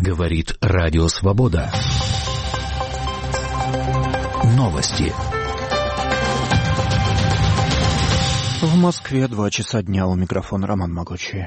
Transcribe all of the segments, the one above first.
Говорит Радио Свобода. Новости. В Москве 2 часа дня. У микрофона Роман Могучий.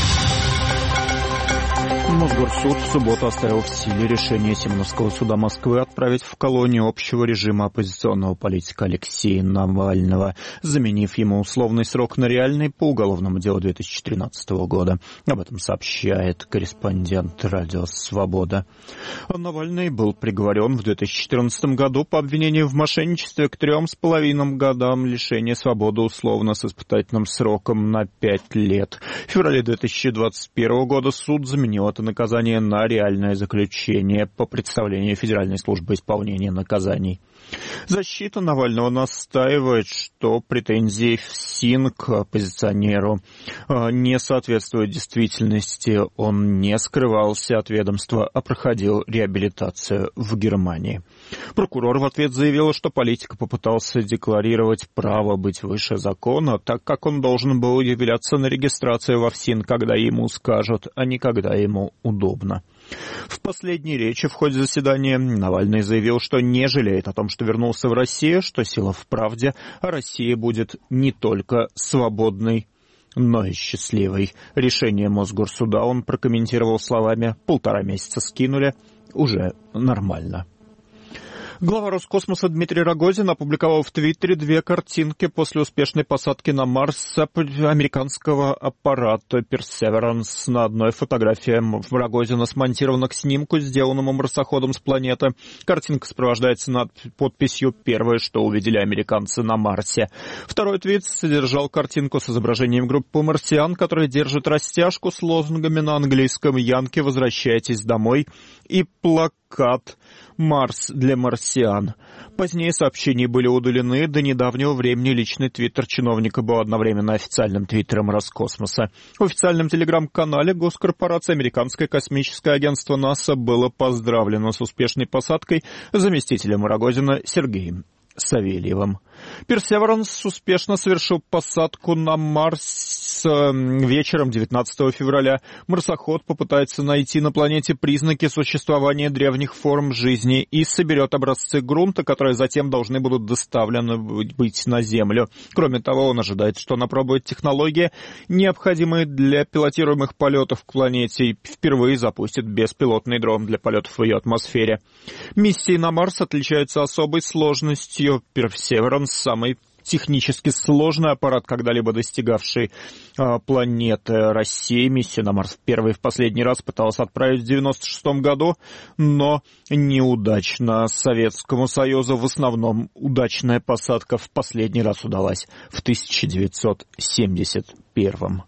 Мосгорсуд в субботу оставил в силе решение Семеновского суда Москвы отправить в колонию общего режима оппозиционного политика Алексея Навального, заменив ему условный срок на реальный по уголовному делу 2013 года. Об этом сообщает корреспондент Радио Свобода. Навальный был приговорен в 2014 году по обвинению в мошенничестве к 3,5 годам лишения свободы условно с испытательным сроком на 5 лет. В феврале 2021 года суд заменил это наказание на реальное заключение по представлению Федеральной службы исполнения наказаний. Защита Навального настаивает, что претензии ФСИН к оппозиционеру не соответствуют действительности. Он не скрывался от ведомства, а проходил реабилитацию в Германии. Прокурор в ответ заявил, что политик попытался декларировать право быть выше закона, так как он должен был являться на регистрацию во ФСИН, когда ему скажут, а не когда ему удобно. В последней речи в ходе заседания Навальный заявил, что не жалеет о том, что вернулся в Россию, что сила в правде, а Россия будет не только свободной, но и счастливой. Решение Мосгорсуда он прокомментировал словами: «1,5 месяца скинули, уже нормально». Глава Роскосмоса Дмитрий Рогозин опубликовал в Твиттере 2 картинки после успешной посадки на Марс американского аппарата Perseverance. На одной фотографии Рогозина смонтирована к снимку, сделанному марсоходом с планеты. Картинка сопровождается подписью «Первое, что увидели американцы на Марсе». Второй твит содержал картинку с изображением группы марсиан, которые держат растяжку с лозунгами на английском «Янки, возвращайтесь домой» и плакат «Марс для марсиан». Позднее сообщения были удалены. До недавнего времени личный твиттер чиновника был одновременно официальным твиттером Роскосмоса. В официальном телеграм-канале госкорпорации Американское космическое агентство НАСА было поздравлено с успешной посадкой заместителем Рогозина Сергеем Савельевым. Perseverance успешно совершил посадку на Марс вечером 19 февраля. Марсоход попытается найти на планете признаки существования древних форм жизни и соберет образцы грунта, которые затем должны будут доставлены быть на Землю. Кроме того, он ожидает, что он опробует технологии, необходимые для пилотируемых полетов к планете, и впервые запустит беспилотный дрон для полетов в ее атмосфере. Миссии на Марс отличаются особой сложностью. Perseverance — самый технически сложный аппарат, когда-либо достигавший планеты. Россия миссию на Марс в первый и в последний раз пыталась отправить в 1996 году, но неудачно. Советскому Союзу в основном удачная посадка в последний раз удалась в 1971.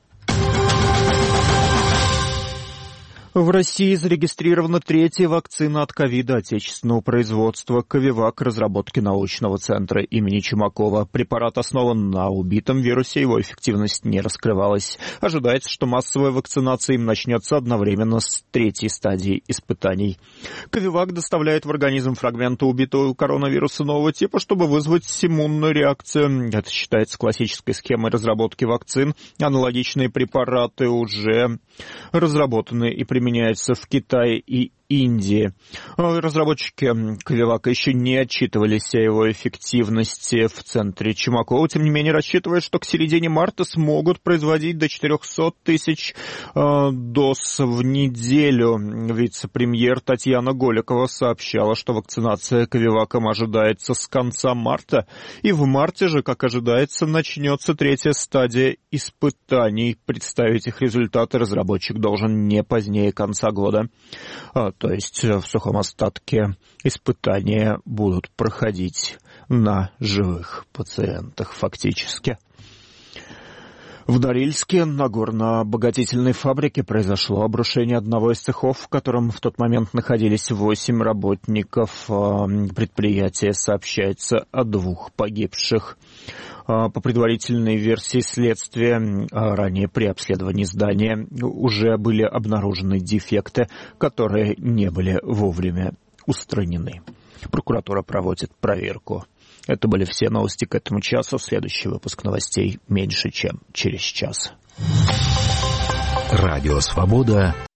В России зарегистрирована 3-я вакцина от ковида отечественного производства «Ковивак» разработки научного центра имени Чумакова. Препарат основан на убитом вирусе, его эффективность не раскрывалась. Ожидается, что массовая вакцинация им начнется одновременно с 3-й стадией испытаний. «Ковивак» доставляет в организм фрагменты убитого коронавируса нового типа, чтобы вызвать иммунную реакцию. Это считается классической схемой разработки вакцин. Аналогичные препараты уже разработаны и применяются в Китае и Индии. Разработчики «Ковивака» еще не отчитывались о его эффективности в центре Чумакова. Тем не менее, рассчитывают, что к середине марта смогут производить до 400 тысяч доз в неделю. Вице-премьер Татьяна Голикова сообщала, что вакцинация «Ковиваком» ожидается с конца марта. И в марте же, как ожидается, начнется 3-я стадия испытаний. Представить их результаты разработчик должен не позднее конца года. То есть в сухом остатке испытания будут проходить на живых пациентах фактически. В Норильске на горно-обогатительной фабрике произошло обрушение одного из цехов, в котором в тот момент находились 8 работников. Предприятие сообщается о 2 погибших. По предварительной версии следствия, ранее при обследовании здания уже были обнаружены дефекты, которые не были вовремя устранены. Прокуратура проводит проверку. Это были все новости к этому часу. Следующий выпуск новостей меньше, чем через час. Радио «Свобода»